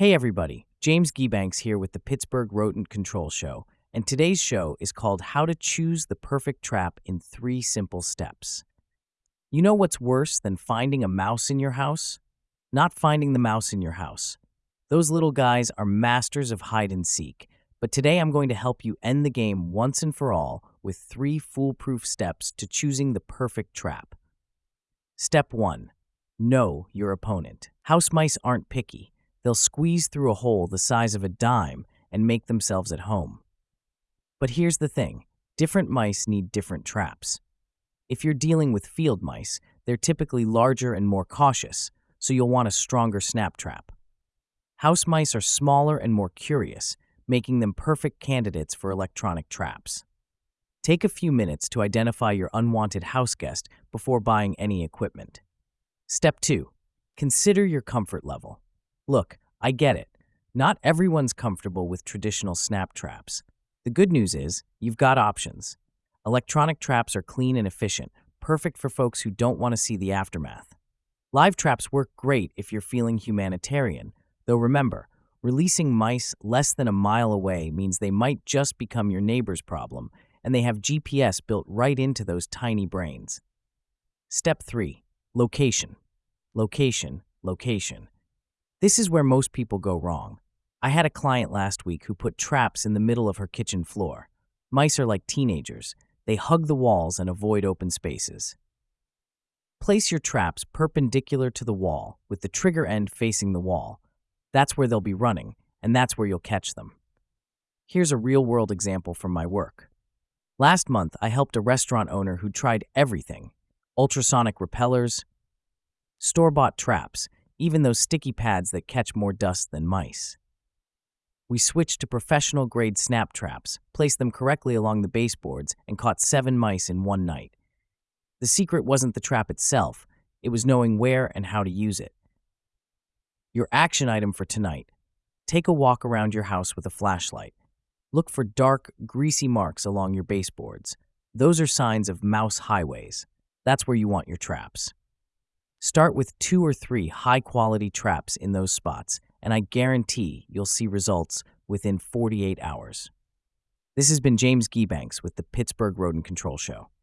Hey everybody, James Gebanks here with the Pittsburgh Rodent Control Show, and today's show is called How to Choose the Perfect Trap in 3 Simple Steps. You know what's worse than finding a mouse in your house? Not finding the mouse in your house. Those little guys are masters of hide and seek, but today I'm going to help you end the game once and for all with 3 foolproof steps to choosing the perfect trap. Step 1. Know your opponent. House mice aren't picky. They'll squeeze through a hole the size of a dime and make themselves at home. But here's the thing, different mice need different traps. If you're dealing with field mice, they're typically larger and more cautious, so you'll want a stronger snap trap. House mice are smaller and more curious, making them perfect candidates for electronic traps. Take a few minutes to identify your unwanted house guest before buying any equipment. Step 2. Consider your comfort level. Look, I get it. Not everyone's comfortable with traditional snap traps. The good news is, you've got options. Electronic traps are clean and efficient, perfect for folks who don't want to see the aftermath. Live traps work great if you're feeling humanitarian, though remember, releasing mice less than a mile away means they might just become your neighbor's problem, and they have GPS built right into those tiny brains. Step 3. Location. Location, location. This is where most people go wrong. I had a client last week who put traps in the middle of her kitchen floor. Mice are like teenagers. They hug the walls and avoid open spaces. Place your traps perpendicular to the wall, with the trigger end facing the wall. That's where they'll be running, and that's where you'll catch them. Here's a real-world example from my work. Last month, I helped a restaurant owner who tried everything: ultrasonic repellers, store-bought traps, even those sticky pads that catch more dust than mice. We switched to professional-grade snap traps, placed them correctly along the baseboards, and caught 7 mice in one night. The secret wasn't the trap itself, it was knowing where and how to use it. Your action item for tonight: take a walk around your house with a flashlight. Look for dark, greasy marks along your baseboards. Those are signs of mouse highways. That's where you want your traps. Start with 2 or 3 high-quality traps in those spots, and I guarantee you'll see results within 48 hours. This has been James Gebanks with the Pittsburgh Rodent Control Show.